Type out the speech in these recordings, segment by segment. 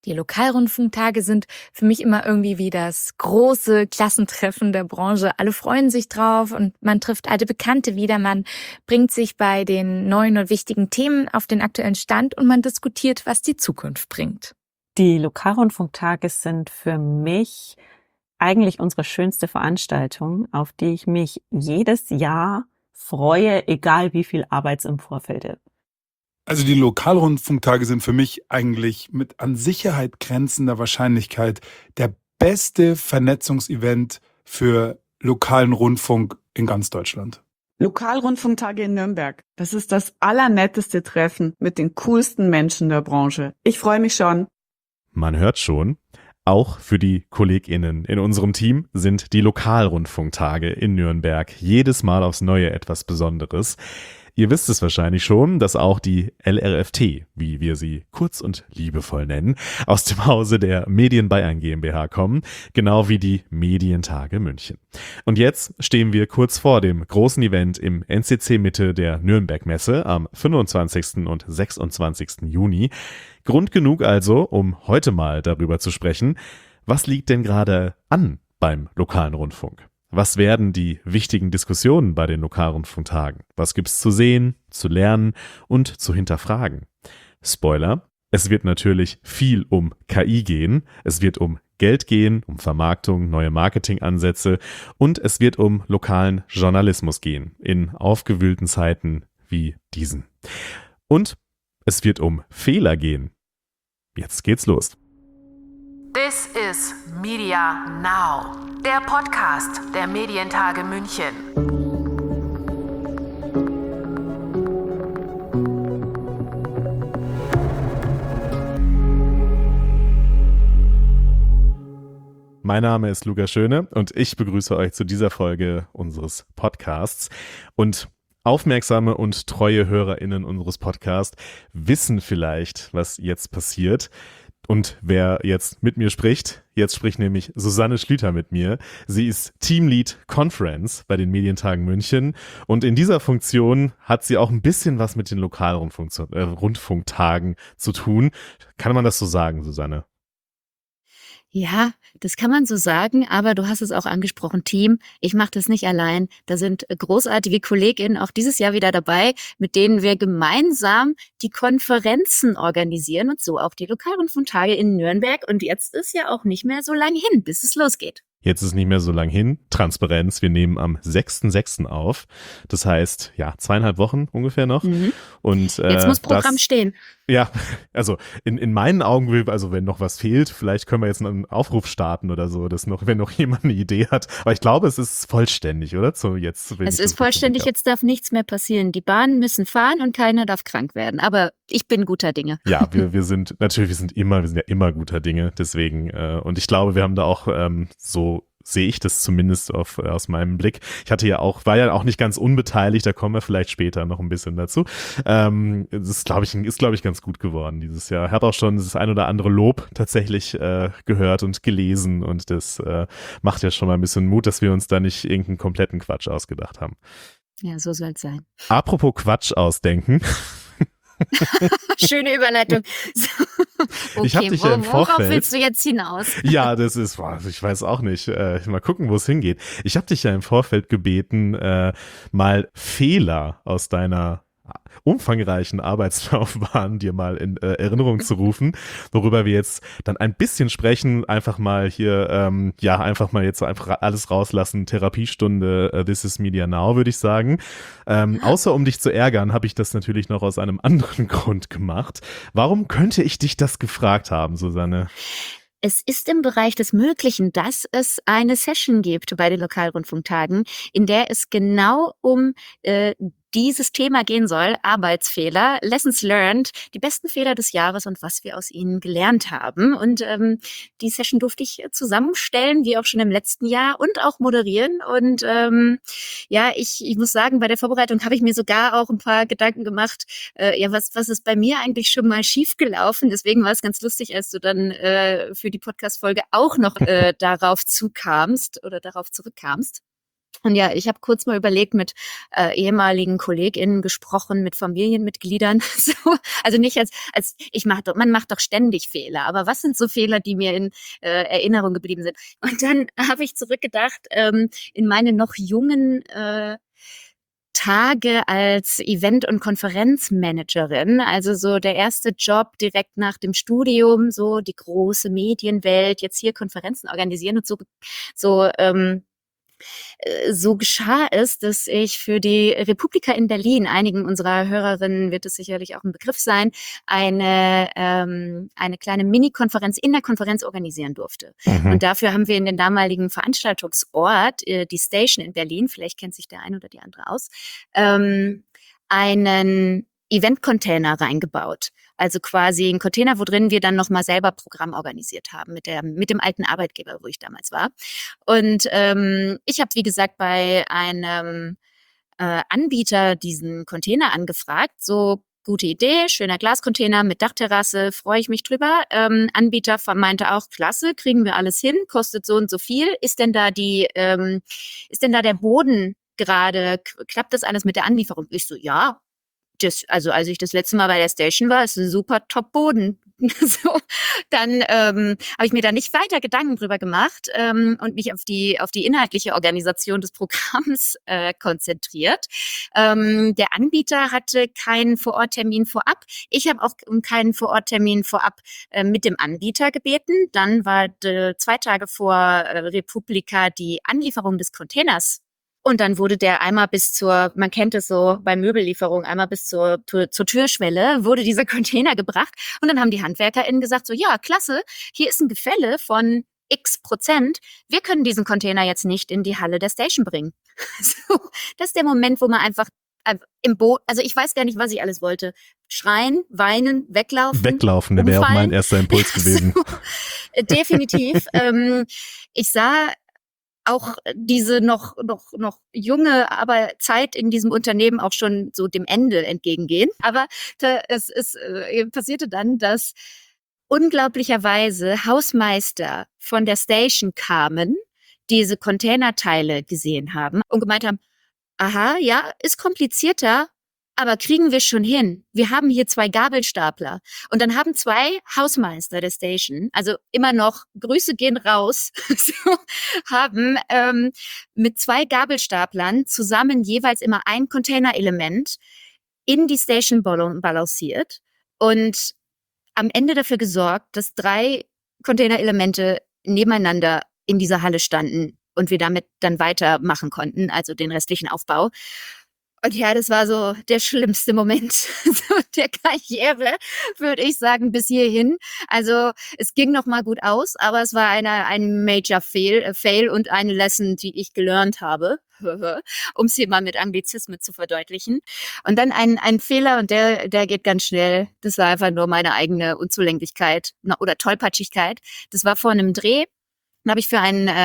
Die Lokalrundfunktage sind für mich immer irgendwie wie das große Klassentreffen der Branche. Alle freuen sich drauf und man trifft alte Bekannte wieder. Man bringt sich bei den neuen und wichtigen Themen auf den aktuellen Stand und man diskutiert, was die Zukunft bringt. Die Lokalrundfunktage sind für mich eigentlich unsere schönste Veranstaltung, auf die ich mich jedes Jahr freue, egal wie viel Arbeit es im Vorfeld ist. Also die Lokalrundfunktage sind für mich eigentlich mit an Sicherheit grenzender Wahrscheinlichkeit der beste Vernetzungsevent für lokalen Rundfunk in ganz Deutschland. Lokalrundfunktage in Nürnberg. Das ist das allernetteste Treffen mit den coolsten Menschen der Branche. Ich freue mich schon. Man hört schon, auch für die KollegInnen in unserem Team sind die Lokalrundfunktage in Nürnberg jedes Mal aufs Neue etwas Besonderes. Ihr wisst es wahrscheinlich schon, dass auch die LRFT, wie wir sie kurz und liebevoll nennen, aus dem Hause der Medien Bayern GmbH kommen, genau wie die Medientage München. Und jetzt stehen wir kurz vor dem großen Event im NCC Mitte der Nürnberg-Messe am 25. und 26. Juni. Grund genug also, um heute mal darüber zu sprechen, was liegt denn gerade an beim lokalen Rundfunk? Was werden die wichtigen Diskussionen bei den Lokalrundfunktagen? Was gibt's zu sehen, zu lernen und zu hinterfragen? Spoiler, es wird natürlich viel um KI gehen, es wird um Geld gehen, um Vermarktung, neue Marketingansätze und es wird um lokalen Journalismus gehen, in aufgewühlten Zeiten wie diesen. Und es wird um Fehler gehen. Jetzt geht's los. This is Media Now, der Podcast der Medientage München. Mein Name ist Lukas Schöne und ich begrüße euch zu dieser Folge unseres Podcasts. Und aufmerksame und treue HörerInnen unseres Podcasts wissen vielleicht, was jetzt passiert. Und wer jetzt mit mir spricht, jetzt spricht nämlich Susanne Schlüter mit mir. Sie ist Teamlead Conference bei den Medientagen München und in dieser Funktion hat sie auch ein bisschen was mit den Lokalrundfunktagen zu tun. Kann man das so sagen, Susanne? Ja, das kann man so sagen, aber du hast es auch angesprochen, Team. Ich mache das nicht allein. Da sind großartige KollegInnen auch dieses Jahr wieder dabei, mit denen wir gemeinsam die Konferenzen organisieren und so auch die Lokalrundfunktage in Nürnberg. Und jetzt ist ja auch nicht mehr so lang hin, bis es losgeht. Jetzt ist nicht mehr so lang hin. Transparenz, wir nehmen am 6.6. auf. Das heißt, ja, 2,5 Wochen ungefähr noch. Und jetzt muss Programm stehen. Ja, also in meinen Augen, also wenn noch was fehlt, vielleicht können wir jetzt einen Aufruf starten oder so, wenn noch jemand eine Idee hat. Aber ich glaube, es ist vollständig, oder? So jetzt. Es ist vollständig, jetzt darf nichts mehr passieren. Die Bahnen müssen fahren und keiner darf krank werden. Aber ich bin guter Dinge. Ja, wir sind ja immer guter Dinge. Deswegen, und ich glaube, wir haben da auch so sehe ich das zumindest aus meinem Blick. War ja auch nicht ganz unbeteiligt, da kommen wir vielleicht später noch ein bisschen dazu. Das ist, glaube ich, ganz gut geworden dieses Jahr. Ich habe auch schon das ein oder andere Lob tatsächlich gehört und gelesen und das macht ja schon mal ein bisschen Mut, dass wir uns da nicht irgendeinen kompletten Quatsch ausgedacht haben. Ja, so soll es sein. Apropos Quatsch ausdenken. Schöne Überleitung. Okay, ich hab dich ja im Vorfeld, worauf willst du jetzt hinaus? Ja, ich weiß auch nicht. Mal gucken, wo es hingeht. Ich habe dich ja im Vorfeld gebeten, mal Fehler aus deiner umfangreichen Arbeitslaufbahn dir mal in Erinnerung zu rufen, worüber wir jetzt dann ein bisschen sprechen, einfach mal hier, einfach alles rauslassen, Therapiestunde, This is Media Now, würde ich sagen. Außer um dich zu ärgern, habe ich das natürlich noch aus einem anderen Grund gemacht. Warum könnte ich dich das gefragt haben, Susanne? Es ist im Bereich des Möglichen, dass es eine Session gibt bei den Lokalrundfunktagen, in der es genau um dieses Thema gehen soll, Arbeitsfehler, Lessons learned, die besten Fehler des Jahres und was wir aus ihnen gelernt haben. Und die Session durfte ich zusammenstellen, wie auch schon im letzten Jahr, und auch moderieren. Und ich muss sagen, bei der Vorbereitung habe ich mir sogar auch ein paar Gedanken gemacht, was ist bei mir eigentlich schon mal schiefgelaufen. Deswegen war es ganz lustig, als du dann für die Podcast-Folge auch noch darauf zurückkamst. Und ja, ich habe kurz mal überlegt, mit ehemaligen KollegInnen gesprochen, mit Familienmitgliedern. So, also nicht man macht doch ständig Fehler, aber was sind so Fehler, die mir in Erinnerung geblieben sind? Und dann habe ich zurückgedacht in meine noch jungen Tage als Event- und Konferenzmanagerin, also so der erste Job direkt nach dem Studium, so die große Medienwelt, jetzt hier Konferenzen organisieren und so geschah es, dass ich für die Republika in Berlin, einigen unserer Hörerinnen wird es sicherlich auch ein Begriff sein, eine kleine Mini-Konferenz in der Konferenz organisieren durfte. Und dafür haben wir in den damaligen Veranstaltungsort, die Station in Berlin, vielleicht kennt sich der eine oder die andere aus, einen Event-Container reingebaut. Also quasi ein Container, wo drin wir dann nochmal selber Programm organisiert haben mit dem alten Arbeitgeber, wo ich damals war. Und ich habe, wie gesagt, bei einem Anbieter diesen Container angefragt. So, gute Idee, schöner Glascontainer mit Dachterrasse, freue ich mich drüber. Anbieter meinte auch, klasse, kriegen wir alles hin, kostet so und so viel. Ist denn da der Boden gerade, klappt das alles mit der Anlieferung? Ich so, ja. Also als ich das letzte Mal bei der Station war, ist ein super Top-Boden. So, dann habe ich mir da nicht weiter Gedanken drüber gemacht und mich auf die inhaltliche Organisation des Programms konzentriert. Der Anbieter hatte keinen Vororttermin vorab. Ich habe auch um keinen Vororttermin vorab mit dem Anbieter gebeten. Dann war 2 Tage vor Republika die Anlieferung des Containers. Und dann wurde der einmal man kennt es so bei Möbellieferung, einmal bis zur Türschwelle wurde dieser Container gebracht. Und dann haben die HandwerkerInnen gesagt so, ja, klasse, hier ist ein Gefälle von X%. Wir können diesen Container jetzt nicht in die Halle der Station bringen. So, das ist der Moment, wo man einfach im Boot, also ich weiß gar nicht, was ich alles wollte. Schreien, weinen, weglaufen. Weglauf, der wäre auch mein erster Impuls gewesen. So, definitiv. Ich sah auch diese noch junge, aber Zeit in diesem Unternehmen auch schon so dem Ende entgegengehen. Aber es passierte dann, dass unglaublicherweise Hausmeister von der Station kamen, diese Containerteile gesehen haben und gemeint haben, aha, ja, ist komplizierter, aber kriegen wir schon hin. Wir haben hier 2 Gabelstapler. Und dann haben 2 Hausmeister der Station, also immer noch, Grüße gehen raus, so, haben mit 2 Gabelstaplern zusammen jeweils immer ein Containerelement in die Station balanciert und am Ende dafür gesorgt, dass 3 Containerelemente nebeneinander in dieser Halle standen und wir damit dann weitermachen konnten, also den restlichen Aufbau. Und ja, das war so der schlimmste Moment der Karriere, würde ich sagen, bis hierhin. Also es ging noch mal gut aus, aber es war ein Major Fail und eine Lesson, die ich gelernt habe, um es hier mal mit Anglizismen zu verdeutlichen. Und dann ein Fehler, und der geht ganz schnell. Das war einfach nur meine eigene Unzulänglichkeit oder Tollpatschigkeit. Das war vor einem Dreh. Dann habe ich für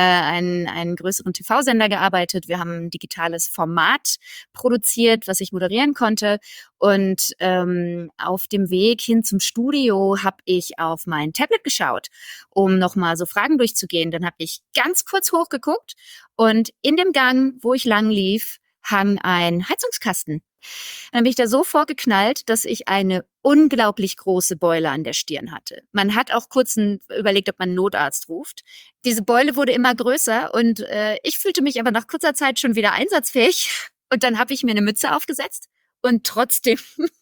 einen größeren TV-Sender gearbeitet. Wir haben ein digitales Format produziert, was ich moderieren konnte. Und auf dem Weg hin zum Studio habe ich auf mein Tablet geschaut, um nochmal so Fragen durchzugehen. Dann habe ich ganz kurz hochgeguckt und in dem Gang, wo ich lang lief, hang ein Heizungskasten. Dann bin ich da so vorgeknallt, dass ich eine unglaublich große Beule an der Stirn hatte. Man hat auch kurz überlegt, ob man einen Notarzt ruft. Diese Beule wurde immer größer und ich fühlte mich aber nach kurzer Zeit schon wieder einsatzfähig. Und dann habe ich mir eine Mütze aufgesetzt und trotzdem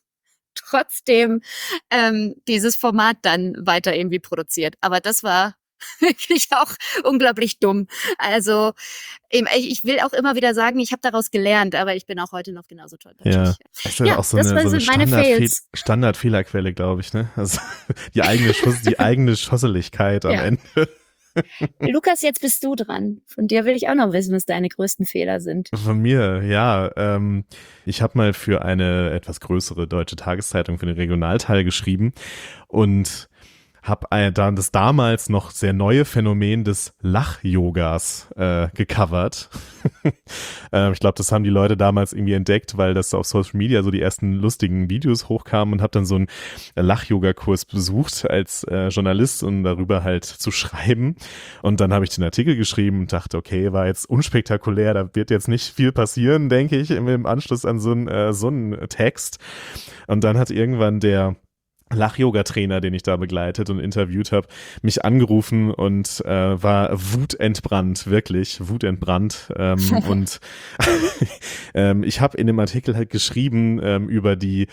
dieses Format dann weiter irgendwie produziert. Aber das war wirklich auch unglaublich dumm. Also ich will auch immer wieder sagen, ich habe daraus gelernt, aber ich bin auch heute noch genauso tollpatschig. Ja, das ist ja auch so eine Standardfehlerquelle, glaube ich, ne? Also die eigene Schosseligkeit am Ende. Lukas, jetzt bist du dran. Von dir will ich auch noch wissen, was deine größten Fehler sind. Von mir, ja. Ich habe mal für eine etwas größere deutsche Tageszeitung für den Regionalteil geschrieben und habe dann das damals noch sehr neue Phänomen des Lach-Yogas gecovert. Ich glaube, das haben die Leute damals irgendwie entdeckt, weil das auf Social Media so die ersten lustigen Videos hochkamen, und habe dann so einen Lach-Yoga-Kurs besucht als Journalist, um darüber halt zu schreiben. Und dann habe ich den Artikel geschrieben und dachte, okay, war jetzt unspektakulär, da wird jetzt nicht viel passieren, denke ich, im Anschluss an so einen Text. Und dann hat irgendwann der Lach-Yoga-Trainer, den ich da begleitet und interviewt habe, mich angerufen und war wutentbrannt, wirklich wutentbrannt. Und ich habe in dem Artikel halt geschrieben über die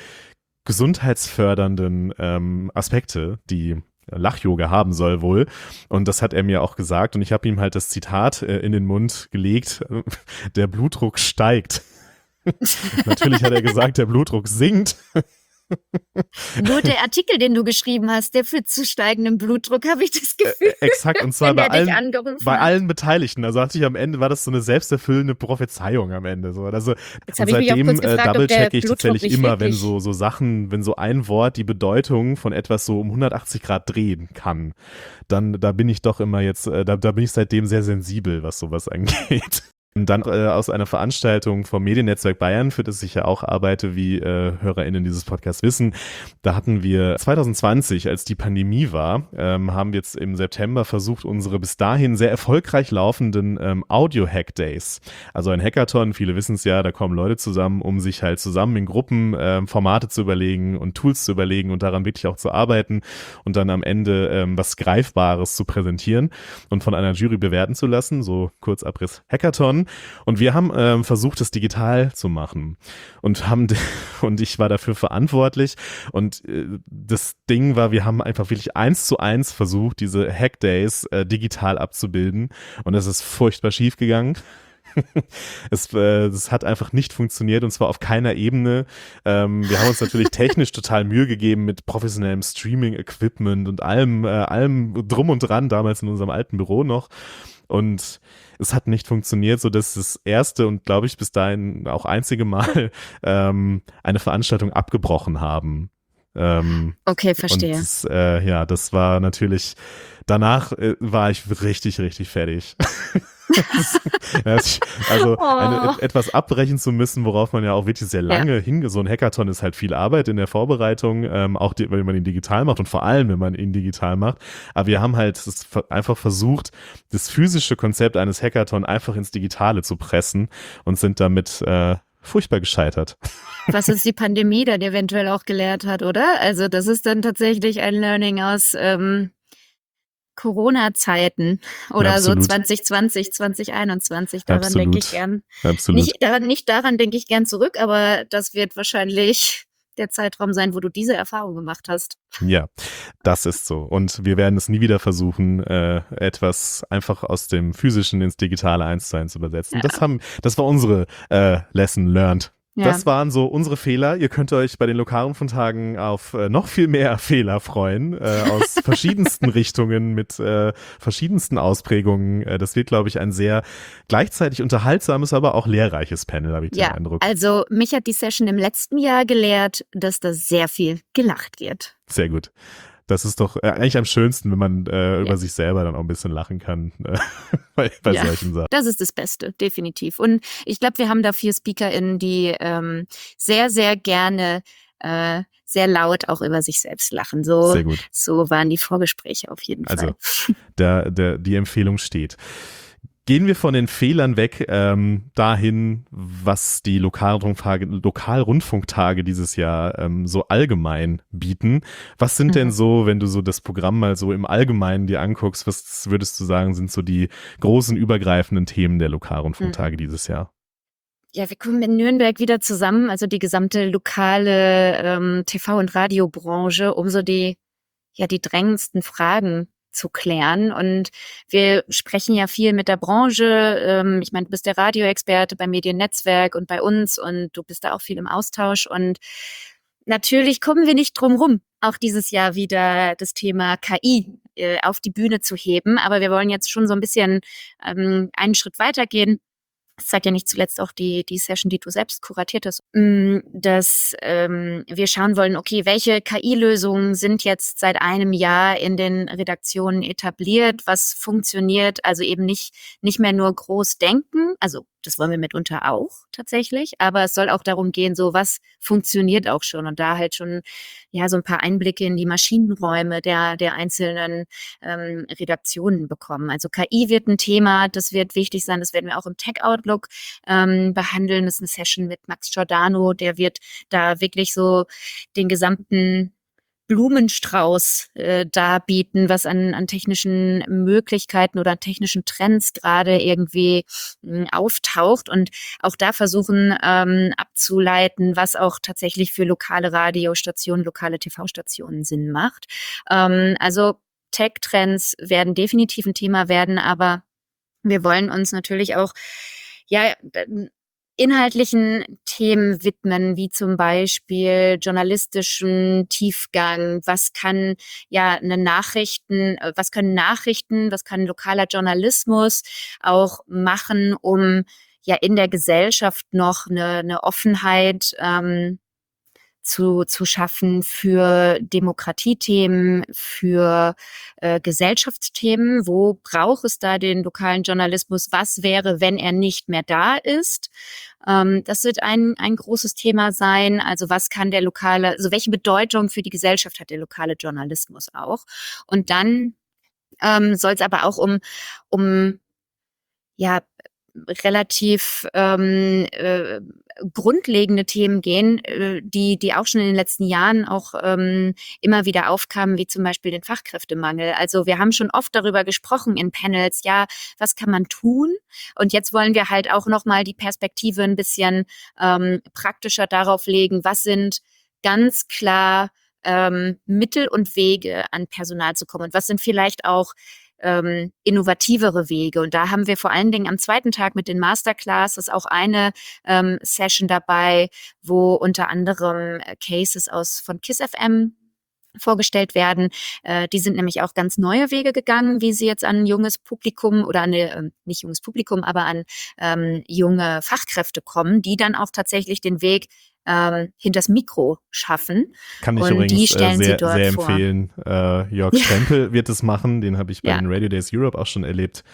gesundheitsfördernden Aspekte, die Lach-Yoga haben soll wohl. Und das hat er mir auch gesagt. Und ich habe ihm halt das Zitat in den Mund gelegt: Der Blutdruck steigt. Natürlich hat er gesagt, der Blutdruck sinkt. Nur der Artikel, den du geschrieben hast, der führt zu steigendem Blutdruck, habe ich das Gefühl. Exakt, und zwar Wenn bei der dich angerufen bei hat. allen Beteiligten. Also hatte ich am Ende, war das so eine selbsterfüllende Prophezeiung am Ende. So. Also, Jetzt und habe ich mich auch seitdem kurz gefragt, ob der double-checke ich Blutdruck tatsächlich nicht immer, wenn wirklich- so Sachen, wenn so ein Wort die Bedeutung von etwas so um 180 Grad drehen kann, dann da bin ich doch immer jetzt, da bin ich seitdem sehr sensibel, was sowas angeht. Und dann aus einer Veranstaltung vom Mediennetzwerk Bayern, für das ich ja auch arbeite, wie HörerInnen dieses Podcasts wissen, da hatten wir 2020, als die Pandemie war, haben wir jetzt im September versucht, unsere bis dahin sehr erfolgreich laufenden Audio-Hack-Days, also ein Hackathon, viele wissen es ja, da kommen Leute zusammen, um sich halt zusammen in Gruppen Formate zu überlegen und Tools zu überlegen und daran wirklich auch zu arbeiten und dann am Ende was Greifbares zu präsentieren und von einer Jury bewerten zu lassen, so Kurzabriss Hackathon. Und wir haben versucht, das digital zu machen und ich war dafür verantwortlich, und das Ding war, wir haben einfach wirklich 1:1 versucht, diese Hackdays digital abzubilden, und es ist furchtbar schief gegangen. Das hat einfach nicht funktioniert, und zwar auf keiner Ebene. Wir haben uns natürlich technisch total Mühe gegeben mit professionellem Streaming-Equipment und allem drum und dran, damals in unserem alten Büro noch. Und es hat nicht funktioniert, so dass das erste und, glaube ich, bis dahin auch einzige Mal eine Veranstaltung abgebrochen haben. Okay, verstehe. Und das war natürlich, danach war ich richtig, richtig fertig. Etwas abbrechen zu müssen, worauf man ja auch wirklich sehr lange so ein Hackathon ist halt viel Arbeit in der Vorbereitung, auch wenn man ihn digital macht und vor allem, wenn man ihn digital macht. Aber wir haben halt einfach versucht, das physische Konzept eines Hackathon einfach ins Digitale zu pressen und sind damit furchtbar gescheitert. Was uns die Pandemie dann eventuell auch gelehrt hat, oder? Also das ist dann tatsächlich ein Learning aus Corona-Zeiten oder Absolut. so 2020, 2021. Daran Absolut. denke ich gern. Absolut. Nicht daran denke ich gern zurück, aber das wird wahrscheinlich der Zeitraum sein, wo du diese Erfahrung gemacht hast. Ja, das ist so. Und wir werden es nie wieder versuchen, etwas einfach aus dem Physischen ins Digitale 1:1 zu übersetzen. Ja. Das war unsere Lesson learned. Ja. Das waren so unsere Fehler. Ihr könnt euch bei den Lokalrundfunktagen auf noch viel mehr Fehler freuen, aus verschiedensten Richtungen, mit verschiedensten Ausprägungen. Das wird, glaube ich, ein sehr gleichzeitig unterhaltsames, aber auch lehrreiches Panel, habe ich den Eindruck. Also mich hat die Session im letzten Jahr gelehrt, dass da sehr viel gelacht wird. Sehr gut. Das ist doch eigentlich am schönsten, wenn man über sich selber dann auch ein bisschen lachen kann bei solchen Sachen. Das ist das Beste, definitiv. Und ich glaube, wir haben da 4 SpeakerInnen, die sehr, sehr gerne sehr laut auch über sich selbst lachen. Sehr gut. So waren die Vorgespräche auf jeden Fall. Also die Empfehlung steht. Gehen wir von den Fehlern weg dahin, was die Lokalrundfunktage dieses Jahr so allgemein bieten. Was sind denn so, wenn du so das Programm mal so im Allgemeinen dir anguckst, was würdest du sagen, sind so die großen übergreifenden Themen der Lokalrundfunktage dieses Jahr? Ja, wir kommen in Nürnberg wieder zusammen, also die gesamte lokale TV- und Radiobranche, um so die drängendsten Fragen zu klären. Und wir sprechen ja viel mit der Branche. Ich meine, du bist der Radioexperte beim Mediennetzwerk und bei uns, und du bist da auch viel im Austausch. Und natürlich kommen wir nicht drum rum, auch dieses Jahr wieder das Thema KI auf die Bühne zu heben. Aber wir wollen jetzt schon so ein bisschen einen Schritt weitergehen das zeigt ja nicht zuletzt auch die Session, die du selbst kuratiert hast, dass wir schauen wollen, okay, welche KI-Lösungen sind jetzt seit einem Jahr in den Redaktionen etabliert, was funktioniert, also eben nicht mehr nur groß denken, also das wollen wir mitunter auch tatsächlich, aber es soll auch darum gehen, so was funktioniert auch schon und da halt schon ja so ein paar Einblicke in die Maschinenräume der einzelnen Redaktionen bekommen. Also KI wird ein Thema, das wird wichtig sein, das werden wir auch im Tech Outlook behandeln. Das ist eine Session mit Max Giordano, der wird da wirklich so den gesamten Blumenstrauß darbieten, was an technischen Möglichkeiten oder technischen Trends gerade irgendwie auftaucht und auch da versuchen abzuleiten, was auch tatsächlich für lokale Radiostationen, lokale TV-Stationen Sinn macht. Also Tech-Trends werden definitiv ein Thema werden, aber wir wollen uns natürlich auch ja inhaltlichen Themen widmen, wie zum Beispiel journalistischen Tiefgang. Was kann was kann lokaler Journalismus auch machen, um ja in der Gesellschaft noch eine Offenheit zu schaffen für Demokratiethemen, für Gesellschaftsthemen. Wo braucht es da den lokalen Journalismus? Was wäre, wenn er nicht mehr da ist? Das wird ein großes Thema sein. Also was kann also welche Bedeutung für die Gesellschaft hat der lokale Journalismus auch? Und dann soll es aber auch um ja relativ grundlegende Themen gehen, die auch schon in den letzten Jahren auch immer wieder aufkamen, wie zum Beispiel den Fachkräftemangel. Also wir haben schon oft darüber gesprochen in Panels, ja, was kann man tun? Und jetzt wollen wir halt auch nochmal die Perspektive ein bisschen praktischer darauf legen, was sind ganz klar Mittel und Wege, an Personal zu kommen und was sind vielleicht auch innovativere Wege. Und da haben wir vor allen Dingen am zweiten Tag mit den Masterclasses auch eine Session dabei, wo unter anderem Cases von KISS FM vorgestellt werden. Die sind nämlich auch ganz neue Wege gegangen, wie sie jetzt an junges Publikum oder nicht junges Publikum, aber an junge Fachkräfte kommen, die dann auch tatsächlich den Weg hinters Mikro schaffen. Kann ich und übrigens die stellen sie sehr, dort sehr vor. empfehlen. Jörg Stempel wird es machen, den habe ich bei den Radio Days Europe auch schon erlebt.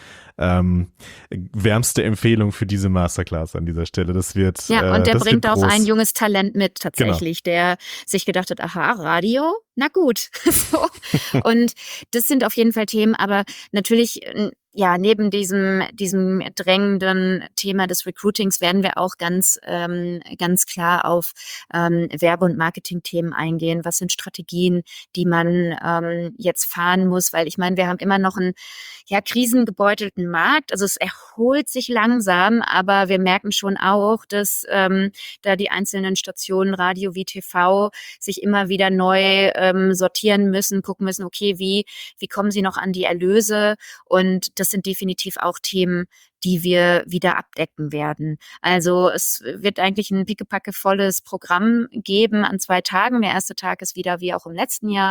Wärmste Empfehlung für diese Masterclass an dieser Stelle. Das wird und der bringt auch groß. ein junges Talent mit tatsächlich, der sich gedacht hat, aha, Radio, na gut. So. Und das sind auf jeden Fall Themen, aber natürlich neben diesem drängenden Thema des Recruitings werden wir auch ganz klar auf Werbe- und Marketing-Themen eingehen. Was sind Strategien, die man jetzt fahren muss? Weil ich meine, wir haben immer noch einen krisengebeutelten Markt. Also es erholt sich langsam, aber wir merken schon auch, dass da die einzelnen Stationen Radio wie TV sich immer wieder neu sortieren müssen, gucken müssen, okay, wie kommen sie noch an die Erlöse? Und das sind definitiv auch Themen, die wir wieder abdecken werden. Also es wird eigentlich ein pickepackevolles Programm geben an 2 Tagen. Der erste Tag ist wieder wie auch im letzten Jahr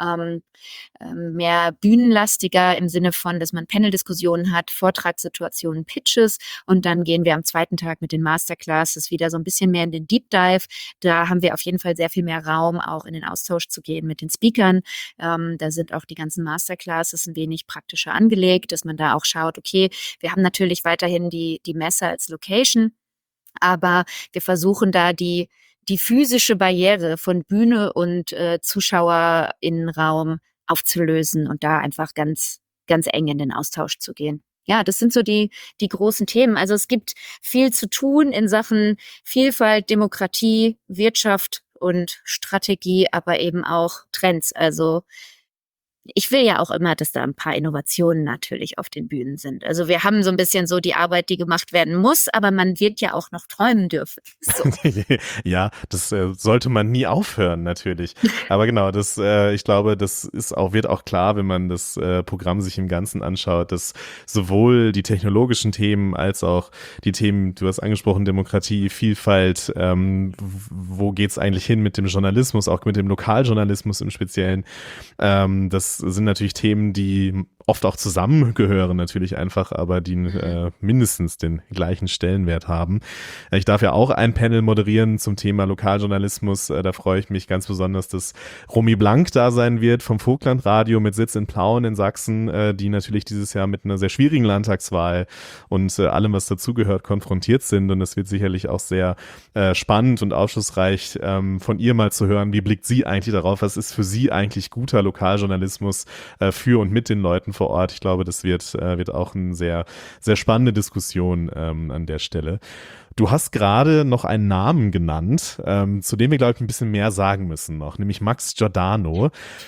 mehr bühnenlastiger im Sinne von, dass man Panel-Diskussionen hat, Vortragssituationen, Pitches und dann gehen wir am zweiten Tag mit den Masterclasses wieder so ein bisschen mehr in den Deep Dive. Da haben wir auf jeden Fall sehr viel mehr Raum, auch in den Austausch zu gehen mit den Speakern. Da sind auch die ganzen Masterclasses ein wenig praktischer angelegt, dass man da auch schaut, okay, wir haben natürlich weiterhin die Messe als Location, aber wir versuchen da die physische Barriere von Bühne und ZuschauerInnenraum aufzulösen und da einfach ganz, ganz eng in den Austausch zu gehen. Ja, das sind so die großen Themen. Also es gibt viel zu tun in Sachen Vielfalt, Demokratie, Wirtschaft und Strategie, aber eben auch Trends. Also ich will ja auch immer, dass da ein paar Innovationen natürlich auf den Bühnen sind. Also wir haben so ein bisschen so die Arbeit, die gemacht werden muss, aber man wird ja auch noch träumen dürfen. So. Ja, das sollte man nie aufhören, natürlich. Aber genau, ich glaube, das wird auch klar, wenn man das Programm sich im Ganzen anschaut, dass sowohl die technologischen Themen als auch die Themen, du hast angesprochen, Demokratie, Vielfalt, wo geht's eigentlich hin mit dem Journalismus, auch mit dem Lokaljournalismus im Speziellen, das sind natürlich Themen, die oft auch zusammengehören natürlich einfach, aber die mindestens den gleichen Stellenwert haben. Ich darf ja auch ein Panel moderieren zum Thema Lokaljournalismus. Da freue ich mich ganz besonders, dass Romy Blank da sein wird vom Vogtlandradio mit Sitz in Plauen in Sachsen, die natürlich dieses Jahr mit einer sehr schwierigen Landtagswahl und allem, was dazugehört, konfrontiert sind. Und es wird sicherlich auch sehr spannend und aufschlussreich von ihr mal zu hören, wie blickt sie eigentlich darauf, was ist für sie eigentlich guter Lokaljournalismus für und mit den Leuten vor Ort. Ich glaube, das wird auch eine sehr, sehr spannende Diskussion an der Stelle. Du hast gerade noch einen Namen genannt, zu dem wir, glaube ich, ein bisschen mehr sagen müssen noch, nämlich Max Giordano.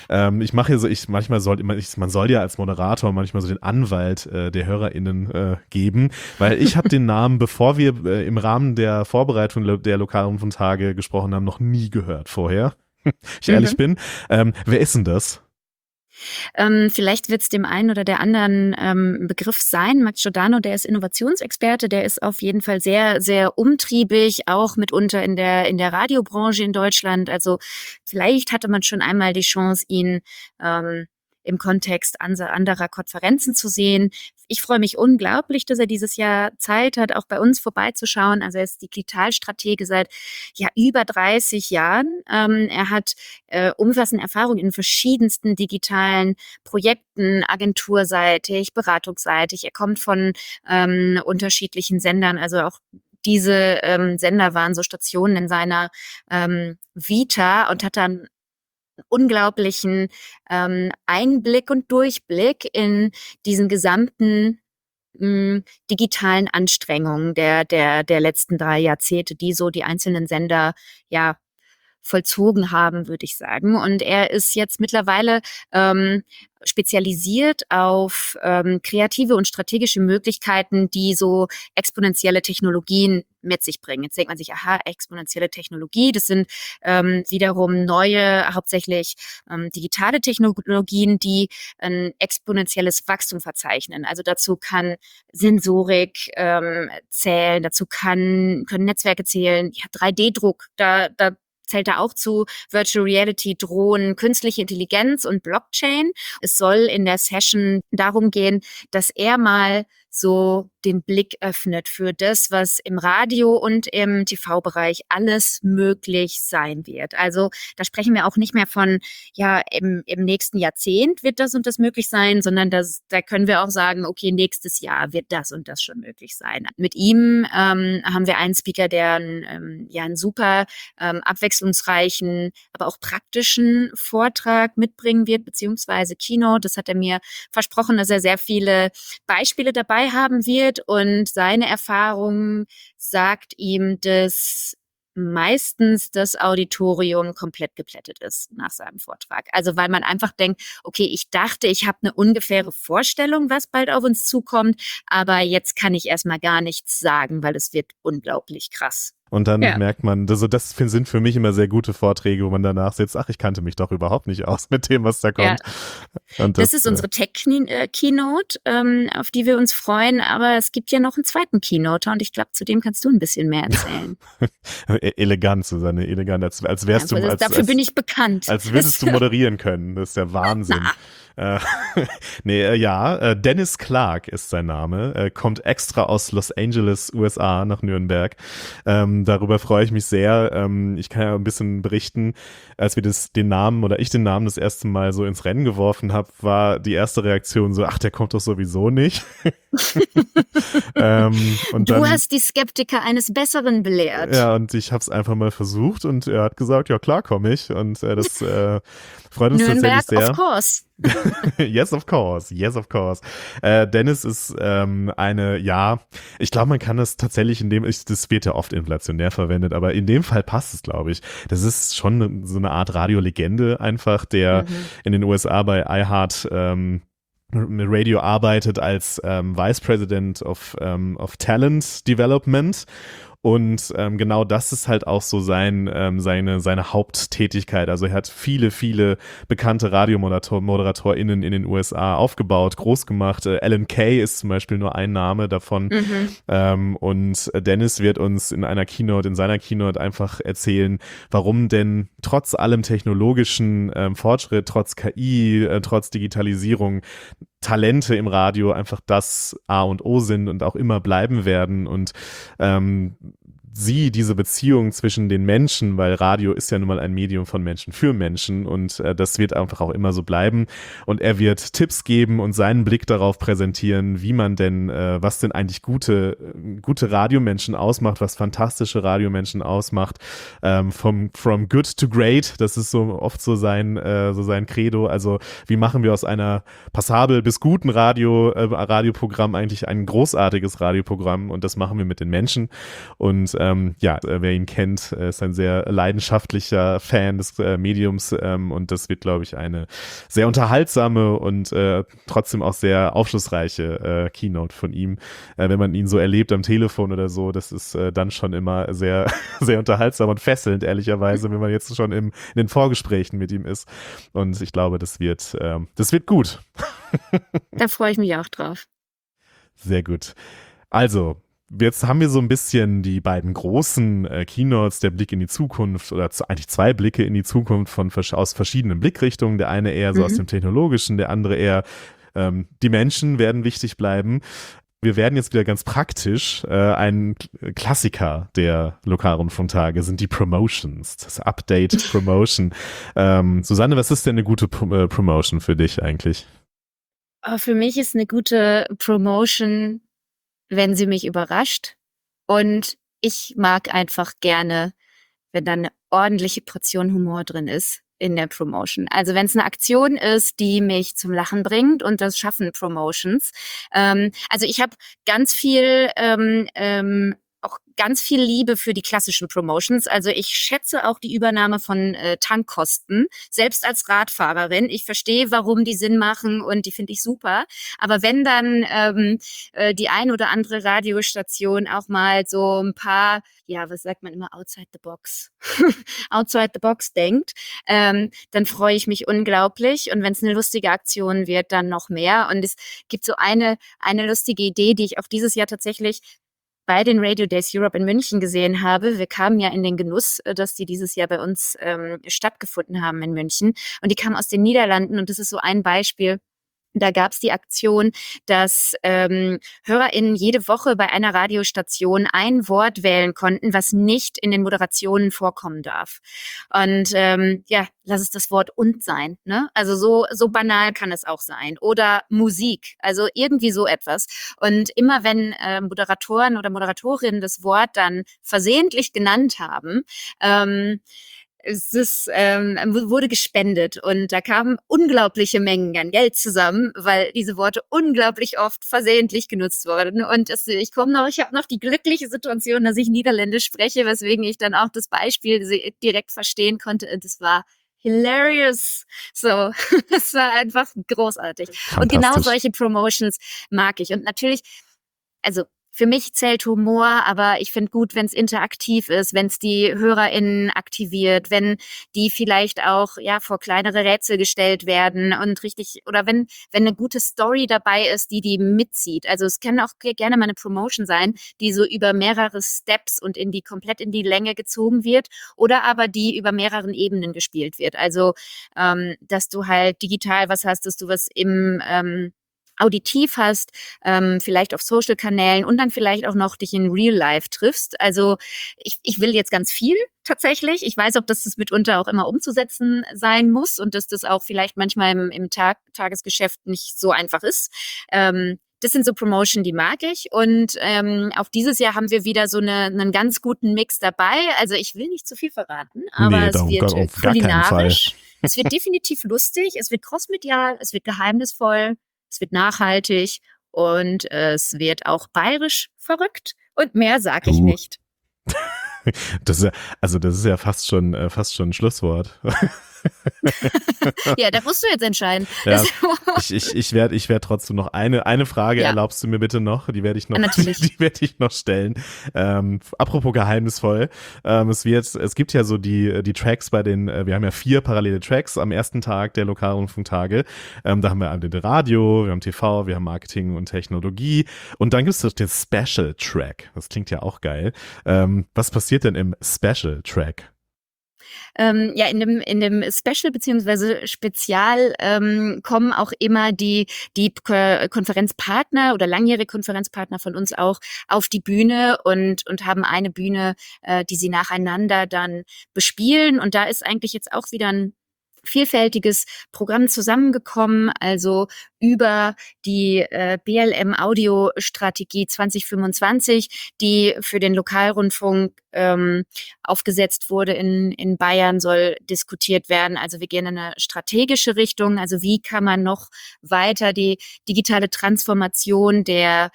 Man soll ja als Moderator manchmal so den Anwalt der HörerInnen geben, weil ich habe den Namen, bevor wir im Rahmen der Vorbereitung der Lokalrundfunktage gesprochen haben, noch nie gehört vorher. Ich ehrlich bin. Wer ist denn das? Vielleicht wird es dem einen oder der anderen Begriff sein. Max Giordano, der ist Innovationsexperte, der ist auf jeden Fall sehr, sehr umtriebig, auch mitunter in der Radiobranche in Deutschland. Also vielleicht hatte man schon einmal die Chance, ihn im Kontext anderer Konferenzen zu sehen. Ich freue mich unglaublich, dass er dieses Jahr Zeit hat, auch bei uns vorbeizuschauen. Also er ist Digitalstratege seit über 30 Jahren. Er hat umfassende Erfahrung in verschiedensten digitalen Projekten, agenturseitig, beratungsseitig. Er kommt von unterschiedlichen Sendern, also auch diese Sender waren so Stationen in seiner Vita und hat dann unglaublichen Einblick und Durchblick in diesen gesamten digitalen Anstrengungen der letzten 3 Jahrzehnte, die so die einzelnen Sender vollzogen haben, würde ich sagen. Und er ist jetzt mittlerweile spezialisiert auf kreative und strategische Möglichkeiten, die so exponentielle Technologien mit sich bringen. Jetzt denkt man sich, exponentielle Technologie, das sind wiederum neue, hauptsächlich digitale Technologien, die ein exponentielles Wachstum verzeichnen. Also dazu kann Sensorik zählen, dazu können Netzwerke zählen, 3D-Druck, da zählt da auch zu Virtual Reality, Drohnen, künstliche Intelligenz und Blockchain. Es soll in der Session darum gehen, dass er mal so den Blick öffnet für das, was im Radio und im TV-Bereich alles möglich sein wird. Also da sprechen wir auch nicht mehr von, im nächsten Jahrzehnt wird das und das möglich sein, sondern da können wir auch sagen, okay, nächstes Jahr wird das und das schon möglich sein. Mit ihm haben wir einen Speaker, der einen super abwechslungsreichen, aber auch praktischen Vortrag mitbringen wird, beziehungsweise Keynote. Das hat er mir versprochen, dass er sehr viele Beispiele dabei haben wird und seine Erfahrung sagt ihm, dass meistens das Auditorium komplett geplättet ist nach seinem Vortrag. Also weil man einfach denkt, okay, ich dachte, ich habe eine ungefähre Vorstellung, was bald auf uns zukommt, aber jetzt kann ich erstmal gar nichts sagen, weil es wird unglaublich krass. Und dann merkt man, das sind für mich immer sehr gute Vorträge, wo man danach sitzt, ich kannte mich doch überhaupt nicht aus mit dem, was da kommt. Ja. Und das ist unsere Tech-Keynote, auf die wir uns freuen, aber es gibt ja noch einen zweiten Keynote und ich glaube, zu dem kannst du ein bisschen mehr erzählen. Elegant, Susanne, elegant, als wärst du... Dafür bin ich bekannt. Als würdest du moderieren können, das ist der Wahnsinn. Dennis Clark ist sein Name, kommt extra aus Los Angeles, USA nach Nürnberg. Darüber freue ich mich sehr. Ich kann ja ein bisschen berichten, als wir ich den Namen das erste Mal so ins Rennen geworfen habe, war die erste Reaktion so, der kommt doch sowieso nicht. Und du hast die Skeptiker eines Besseren belehrt. Ja, und ich habe es einfach mal versucht und er hat gesagt, ja klar, komme ich. Und das freut uns Nürnberg, tatsächlich sehr. Of course. Yes, of course. Dennis ist ich glaube, man kann das tatsächlich das wird ja oft inflationär verwendet, aber in dem Fall passt es, glaube ich. Das ist schon so eine Art Radiolegende einfach, der in den USA bei iHeart Radio arbeitet als Vice President of Talent Development. Und genau das ist halt auch so seine Haupttätigkeit. Also er hat viele, viele bekannte RadiomoderatorInnen in den USA aufgebaut, groß gemacht. Alan Kay ist zum Beispiel nur ein Name davon. Und Dennis wird uns in seiner Keynote einfach erzählen, warum denn trotz allem technologischen Fortschritt, trotz KI, trotz Digitalisierung Talente im Radio einfach das A und O sind und auch immer bleiben werden und diese Beziehung zwischen den Menschen, weil Radio ist ja nun mal ein Medium von Menschen für Menschen und das wird einfach auch immer so bleiben und er wird Tipps geben und seinen Blick darauf präsentieren, wie man denn, was denn eigentlich gute Radiomenschen ausmacht, was fantastische Radiomenschen ausmacht, from good to great, das ist so oft so sein Credo, also wie machen wir aus einer passabel bis guten Radioprogramm eigentlich ein großartiges Radioprogramm und das machen wir mit den Menschen und wer ihn kennt, ist ein sehr leidenschaftlicher Fan des Mediums und das wird, glaube ich, eine sehr unterhaltsame und trotzdem auch sehr aufschlussreiche Keynote von ihm. Wenn man ihn so erlebt am Telefon oder so, das ist dann schon immer sehr, sehr unterhaltsam und fesselnd, ehrlicherweise, wenn man jetzt schon in den Vorgesprächen mit ihm ist. Und ich glaube, das wird gut. Da freue ich mich auch drauf. Sehr gut. Also, jetzt haben wir so ein bisschen die beiden großen Keynotes, der Blick in die Zukunft oder eigentlich zwei Blicke in die Zukunft aus verschiedenen Blickrichtungen. Der eine eher so aus dem Technologischen, der andere eher die Menschen werden wichtig bleiben. Wir werden jetzt wieder ganz praktisch. Ein Klassiker der Lokalrundfunktage sind die Promotions, das Update Promotion. Susanne, was ist denn eine gute Promotion für dich eigentlich? Für mich ist eine gute Promotion, wenn sie mich überrascht. Und ich mag einfach gerne, wenn da eine ordentliche Portion Humor drin ist in der Promotion. Also wenn es eine Aktion ist, die mich zum Lachen bringt und das schaffen Promotions. Also ich habe ganz viel auch ganz viel Liebe für die klassischen Promotions. Also ich schätze auch die Übernahme von Tankkosten, selbst als Radfahrerin. Ich verstehe, warum die Sinn machen und die finde ich super. Aber wenn dann die ein oder andere Radiostation auch mal so ein paar, ja, was sagt man immer, outside the box, outside the box denkt, dann freue ich mich unglaublich. Und wenn es eine lustige Aktion wird, dann noch mehr. Und es gibt so eine lustige Idee, die ich auch dieses Jahr tatsächlich bei den Radio Days Europe in München gesehen habe. Wir kamen ja in den Genuss, dass die dieses Jahr bei uns stattgefunden haben in München. Und die kamen aus den Niederlanden und das ist so ein Beispiel. Da gab es die Aktion, dass HörerInnen jede Woche bei einer Radiostation ein Wort wählen konnten, was nicht in den Moderationen vorkommen darf. Und lass es das Wort "und" sein. Ne? Also so banal kann es auch sein. Oder Musik, also irgendwie so etwas. Und immer wenn Moderatoren oder Moderatorinnen das Wort dann versehentlich genannt haben, wurde gespendet und da kamen unglaubliche Mengen an Geld zusammen, weil diese Worte unglaublich oft versehentlich genutzt wurden. Und ich habe noch die glückliche Situation, dass ich Niederländisch spreche, weswegen ich dann auch das Beispiel direkt verstehen konnte. Und es war hilarious. So, es war einfach großartig. Und genau solche Promotions mag ich. Und natürlich, also für mich zählt Humor, aber ich finde gut, wenn es interaktiv ist, wenn es die HörerInnen aktiviert, wenn die vielleicht auch vor kleinere Rätsel gestellt werden und richtig, oder wenn eine gute Story dabei ist, die mitzieht. Also es kann auch gerne mal eine Promotion sein, die so über mehrere Steps und komplett in die Länge gezogen wird oder aber die über mehreren Ebenen gespielt wird. Also dass du halt digital was hast, dass du was im auditiv hast, vielleicht auf Social-Kanälen und dann vielleicht auch noch dich in Real Life triffst. Also ich will jetzt ganz viel tatsächlich. Ich weiß auch, dass das mitunter auch immer umzusetzen sein muss und dass das auch vielleicht manchmal im Tagesgeschäft nicht so einfach ist. Das sind so Promotion, die mag ich. Und auf dieses Jahr haben wir wieder so einen ganz guten Mix dabei. Also ich will nicht zu viel verraten, aber es wird kulinarisch. Es wird definitiv lustig, es wird crossmedial, es wird geheimnisvoll. Es wird nachhaltig und es wird auch bayerisch verrückt und mehr sage ich nicht. Das ist ja fast schon ein Schlusswort. Ja, da musst du jetzt entscheiden. Ja, ich werde trotzdem noch eine Frage, erlaubst du mir bitte noch? Die werde ich noch stellen. Apropos geheimnisvoll, es gibt ja so die Tracks wir haben ja 4 parallele Tracks am ersten Tag der Lokalrundfunktage. Da haben wir den Radio, wir haben TV, wir haben Marketing und Technologie und dann gibt es den Special Track. Das klingt ja auch geil. Was passiert denn im Special Track? Ja, in dem Special beziehungsweise Spezial kommen auch immer die Konferenzpartner oder langjährige Konferenzpartner von uns auch auf die Bühne und haben eine Bühne, die sie nacheinander dann bespielen. Und da ist eigentlich jetzt auch wieder ein vielfältiges Programm zusammengekommen, also über die BLM-Audio-Strategie 2025, die für den Lokalrundfunk aufgesetzt wurde in Bayern, soll diskutiert werden. Also wir gehen in eine strategische Richtung. Also wie kann man noch weiter die digitale Transformation der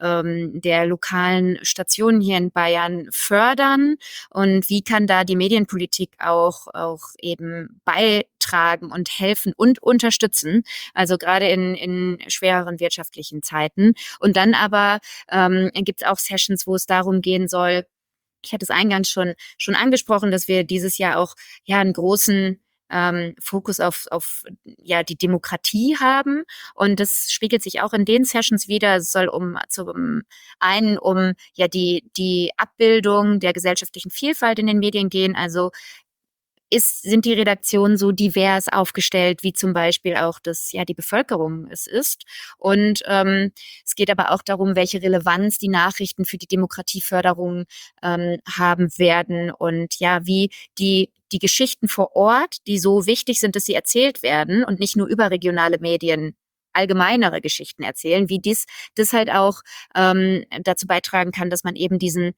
lokalen Stationen hier in Bayern fördern und wie kann da die Medienpolitik auch eben beitragen und helfen und unterstützen, also gerade in schwereren wirtschaftlichen Zeiten. Und dann aber gibt es auch Sessions, wo es darum gehen soll, ich hatte es eingangs schon angesprochen, dass wir dieses Jahr auch einen großen Fokus auf die Demokratie haben. Und das spiegelt sich auch in den Sessions wieder. Es soll zum einen um die Abbildung der gesellschaftlichen Vielfalt in den Medien gehen. Also sind die Redaktionen so divers aufgestellt, wie zum Beispiel auch die Bevölkerung es ist. Und es geht aber auch darum, welche Relevanz die Nachrichten für die Demokratieförderung haben werden und wie die Geschichten vor Ort, die so wichtig sind, dass sie erzählt werden und nicht nur überregionale Medien allgemeinere Geschichten erzählen, wie das halt auch dazu beitragen kann, dass man eben diese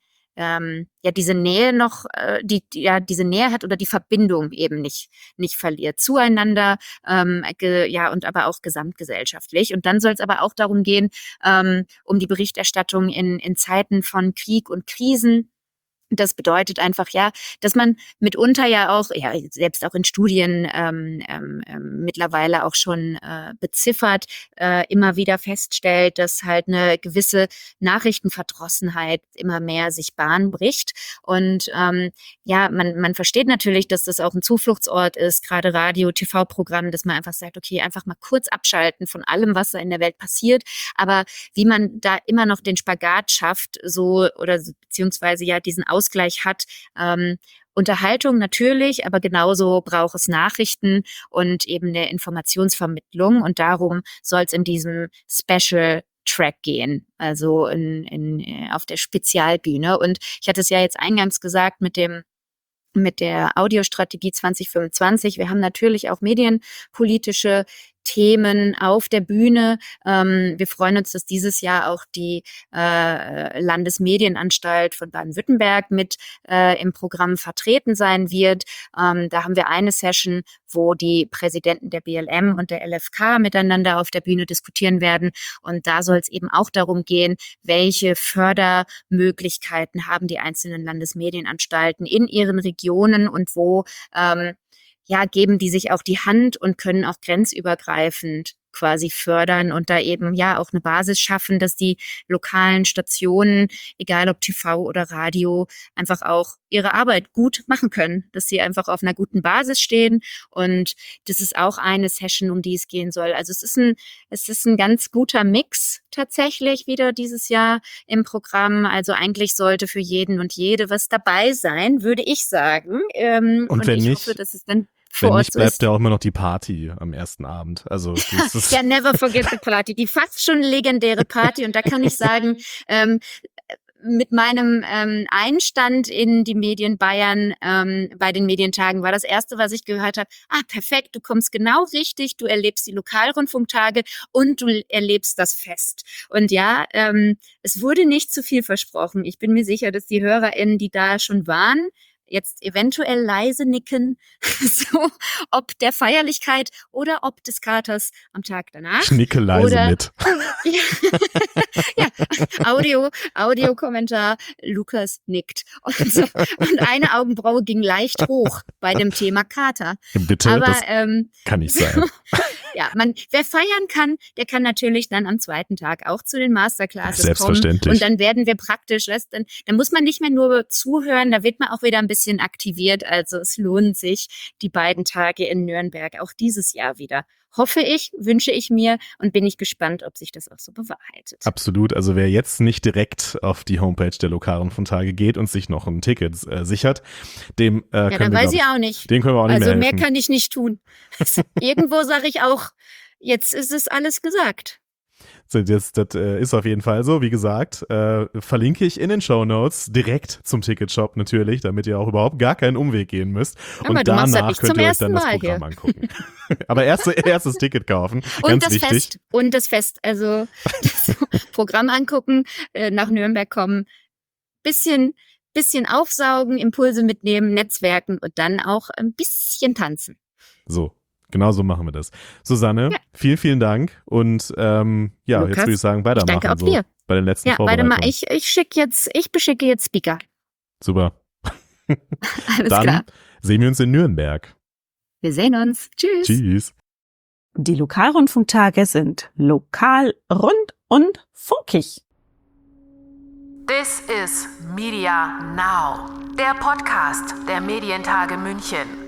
Nähe noch, diese Nähe hat oder die Verbindung eben nicht verliert zueinander, und aber auch gesamtgesellschaftlich. Und dann soll es aber auch darum gehen, um die Berichterstattung in Zeiten von Krieg und Krisen. Das bedeutet einfach, dass man mitunter auch, selbst auch in Studien mittlerweile auch schon beziffert, immer wieder feststellt, dass halt eine gewisse Nachrichtenverdrossenheit immer mehr sich Bahn bricht. Und man versteht natürlich, dass das auch ein Zufluchtsort ist, gerade Radio, TV-Programm, dass man einfach sagt, okay, einfach mal kurz abschalten von allem, was da in der Welt passiert. Aber wie man da immer noch den Spagat schafft, beziehungsweise diesen Ausgleich hat. Unterhaltung natürlich, aber genauso braucht es Nachrichten und eben eine Informationsvermittlung. Und darum soll es in diesem Special Track gehen, also auf der Spezialbühne. Und ich hatte es ja jetzt eingangs gesagt mit der Audiostrategie 2025. Wir haben natürlich auch medienpolitische Themen auf der Bühne. Wir freuen uns, dass dieses Jahr auch die Landesmedienanstalt von Baden-Württemberg mit im Programm vertreten sein wird. Da haben wir eine Session, wo die Präsidenten der BLM und der LFK miteinander auf der Bühne diskutieren werden. Und da soll es eben auch darum gehen, welche Fördermöglichkeiten haben die einzelnen Landesmedienanstalten in ihren Regionen und wo geben die sich auch die Hand und können auch grenzübergreifend quasi fördern und da eben auch eine Basis schaffen, dass die lokalen Stationen, egal ob TV oder Radio, einfach auch ihre Arbeit gut machen können, dass sie einfach auf einer guten Basis stehen. Und das ist auch eine Session, um die es gehen soll. Also es ist ein ganz guter Mix tatsächlich wieder dieses Jahr im Programm. Also eigentlich sollte für jeden und jede was dabei sein, würde ich sagen. Und wenn ich nicht, hoffe, dass es dann wenn nicht, bleibt ja auch immer noch die Party am ersten Abend. Also never forget the party. Die fast schon legendäre Party. Und da kann ich sagen, mit meinem Einstand in die Medien Bayern bei den Medientagen war das Erste, was ich gehört habe, perfekt, du kommst genau richtig, du erlebst die Lokalrundfunktage und du erlebst das Fest. Und es wurde nicht zu viel versprochen. Ich bin mir sicher, dass die HörerInnen, die da schon waren, jetzt eventuell leise nicken, so ob der Feierlichkeit oder ob des Katers am Tag danach. Ich nicke leise mit. Audiokommentar, Lukas nickt. Und eine Augenbraue ging leicht hoch bei dem Thema Kater. Bitte, aber das kann nicht sein. Wer feiern kann, der kann natürlich dann am zweiten Tag auch zu den Masterclasses Selbstverständlich. kommen. Und dann werden wir praktisch, dann muss man nicht mehr nur zuhören, da wird man auch wieder ein bisschen aktiviert. Also es lohnt sich, die beiden Tage in Nürnberg auch dieses Jahr wieder hoffe ich, wünsche ich mir und bin ich gespannt, ob sich das auch so bewahrheitet. Absolut. Also wer jetzt nicht direkt auf die Homepage der Lokalrundfunktage geht und sich noch ein Ticket sichert, dem Ja, können dann wir, weiß glaub ich auch nicht. dem können wir auch nicht Also mehr mehr helfen. kann ich nicht tun. Irgendwo sage ich auch, jetzt ist es alles gesagt. Das ist auf jeden Fall so. Wie gesagt, verlinke ich in den Shownotes direkt zum Ticketshop natürlich, damit ihr auch überhaupt gar keinen Umweg gehen müsst. Aber Und du machst das danach nicht könnt zum ihr euch ersten dann das Mal Programm hier. angucken. Aber erstes Ticket kaufen, Und ganz das wichtig. Fest. Und das Fest. Also das Programm angucken, nach Nürnberg kommen, bisschen aufsaugen, Impulse mitnehmen, netzwerken und dann auch ein bisschen tanzen. So, genau so machen wir das. Susanne, Ja. vielen, vielen Dank. Und ja, Lukas, jetzt würde ich sagen, weitermachen. danke auch so dir. bei den letzten Ja, warte mal, Vorbereitungen. ich beschicke jetzt Speaker. Super. Alles Dann klar. sehen wir uns in Nürnberg. Wir sehen uns. Tschüss. Tschüss. Die Lokalrundfunktage sind lokal, rund und funkig. This is Media Now, der Podcast der Medientage München.